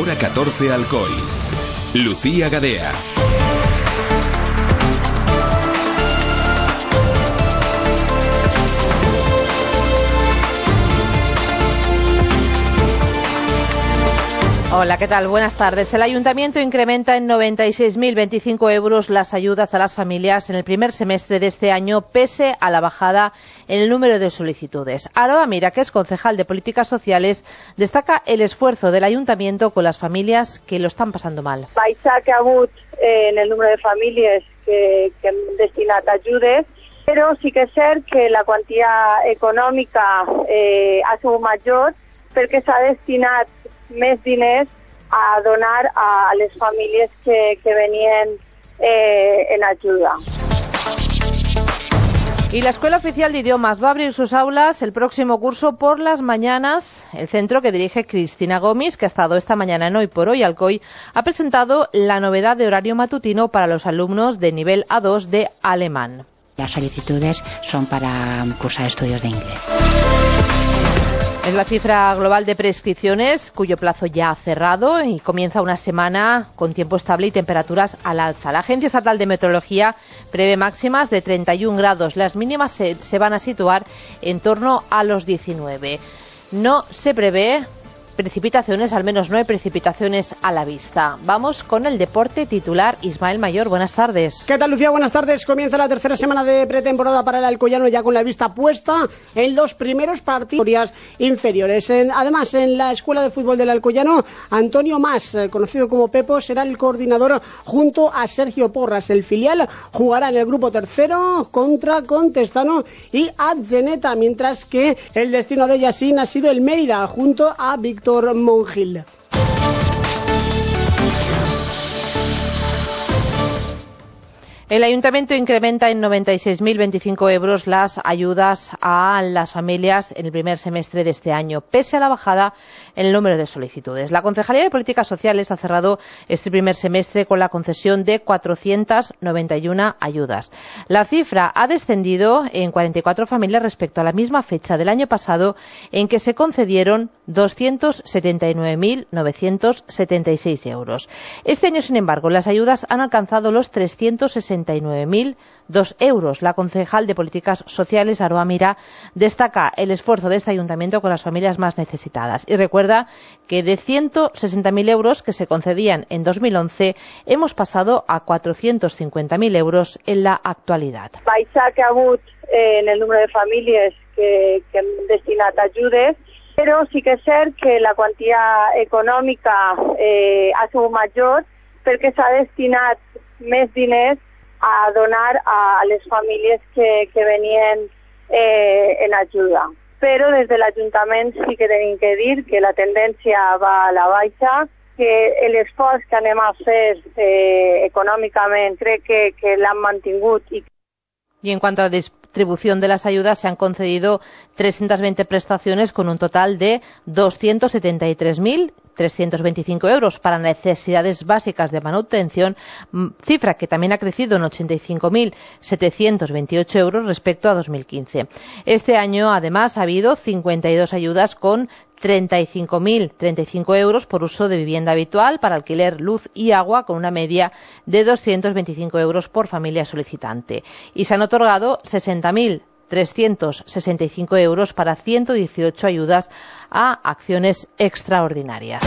Hora 14 Alcoy. Lucía Gadea. Hola, ¿qué tal? Buenas tardes. El Ayuntamiento incrementa en 96.025 euros las ayudas a las familias en el primer semestre de este año, pese a la bajada en el número de solicitudes. Aroa Mira, que es concejal de Políticas Sociales, destaca el esfuerzo del Ayuntamiento con las familias que lo están pasando mal. Baixa que ha hagut en el número de famílies que hem destinat ajudes, però sí que és cert que la quantia econòmica ha sigut major perquè s'ha destinat més diners a donar a les famílies que venien en ayuda. Y la Escuela Oficial de Idiomas va a abrir sus aulas el próximo curso por las mañanas. El centro que dirige Cristina Gomis, que ha estado esta mañana en Hoy por Hoy Alcoy, ha presentado la novedad de horario matutino para los alumnos de nivel A2 de alemán. Las solicitudes son para cursar estudios de inglés. Es la cifra global de prescripciones, cuyo plazo ya ha cerrado y comienza una semana con tiempo estable y temperaturas al alza. La Agencia Estatal de Meteorología prevé máximas de 31 grados. Las mínimas se van a situar en torno a los 19. No se prevé precipitaciones, al menos no hay precipitaciones a la vista. Vamos con el deporte titular. Ismael Mayor, buenas tardes. ¿Qué tal, Lucía? Buenas tardes. Comienza la tercera semana de pretemporada para el Alcoyano, ya con la vista puesta en los primeros partidos inferiores. Además, en la Escuela de Fútbol del Alcoyano, Antonio Mas, conocido como Pepo, será el coordinador junto a Sergio Porras. El filial jugará en el grupo tercero contra Contestano y Atzeneta, mientras que el destino de Yasin ha sido el Mérida, junto a Víctor Monjil. El Ayuntamiento incrementa en 96.025 euros las ayudas a las familias en el primer semestre de este año, pese a la bajada en el número de solicitudes. La Concejalía de Políticas Sociales ha cerrado este primer semestre con la concesión de 491 ayudas. La cifra ha descendido en 44 familias respecto a la misma fecha del año pasado, en que se concedieron 279.976 euros. Este año, sin embargo, las ayudas han alcanzado los 369.002 euros. La concejal de Políticas Sociales, Aroa Mira, destaca el esfuerzo de este ayuntamiento con las familias más necesitadas y recuerda que de 160.000 euros que se concedían en 2011 hemos pasado a 450.000 euros en la actualidad. Baixa que ha hagut en el número de famílies que hem destinat ajudes, però sí que és cert que la quantia econòmica ha sigut major perquè s'ha destinat més diners a donar a les famílies que venien en ayuda. Però des de l'Ajuntament sí que tenim que dir que la tendència va a la baixa, que l'esforç que anem a fer econòmicament crec que l'han mantingut. Y en cuanto a distribución de las ayudas, se han concedido 320 prestaciones con un total de 273.325 euros para necesidades básicas de manutención, cifra que también ha crecido en 85.728 euros respecto a 2015. Este año, además, ha habido 52 ayudas con 35.035 euros por uso de vivienda habitual para alquiler, luz y agua, con una media de 225 euros por familia solicitante. Y se han otorgado 60.365 euros para 118 ayudas a acciones extraordinarias.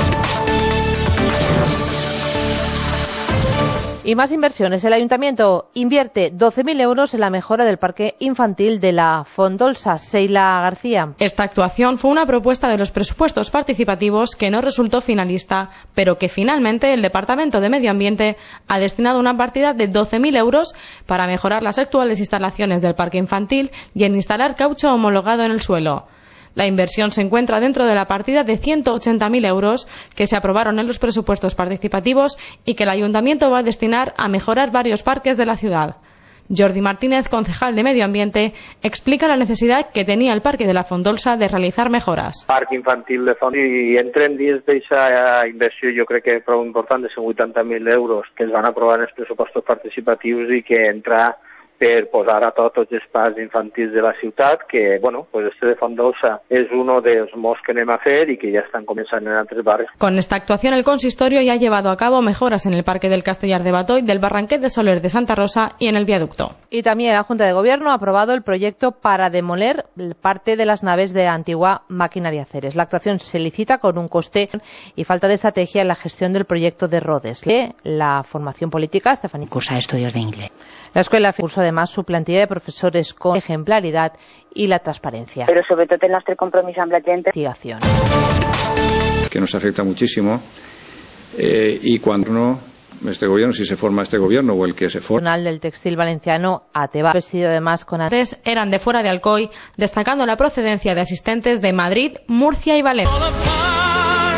Y más inversiones. El Ayuntamiento invierte 12.000 euros en la mejora del parque infantil de la Fondolsa. Seila García. Esta actuación fue una propuesta de los presupuestos participativos que no resultó finalista, pero que finalmente el Departamento de Medio Ambiente ha destinado una partida de 12.000 euros para mejorar las actuales instalaciones del parque infantil y en instalar caucho homologado en el suelo. La inversión se encuentra dentro de la partida de 180.000 euros que se aprobaron en los presupuestos participativos y que el Ayuntamiento va a destinar a mejorar varios parques de la ciudad. Jordi Martínez, concejal de Medio Ambiente, explica la necesidad que tenía el Parque de la Fondolsa de realizar mejoras. Parc infantil de Font i entren dins d'aquesta inversió, jo crec que prou important, de 80.000 euros que es van aprovar en els pressupostos participatius i que entra per posar a tots els espais infantils de la ciutat, que, bueno, pues este de Fondosa és uno dels molts que anem a fer i que ja estan començant en altres barris. Con esta actuación el consistorio ya ha llevado a cabo mejoras en el Parque del Castellar de Batoy, del Barranquet de Soler de Santa Rosa y en el viaducto. Y también la Junta de Gobierno ha aprobado el proyecto para demoler parte de las naves de Antigua Maquinaria Ceres. La actuación se licita con un coste y falta de estrategia en la gestión del proyecto de Rodes. La formación política, Estefanía. Cursa estudios de inglés. La escuela cursó además su plantilla de profesores con ejemplaridad y la transparencia. Pero sobre todo el nostre compromís amb la gent. Investigación. Que nos afecta muchísimo y cuando no, este gobierno, si se forma este gobierno o el que se forma. El del textil valenciano Ateba, presidido además con tres eran de fuera de Alcoy, destacando la procedencia de asistentes de Madrid, Murcia y Valencia.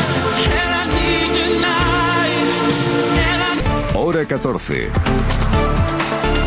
Hora 14.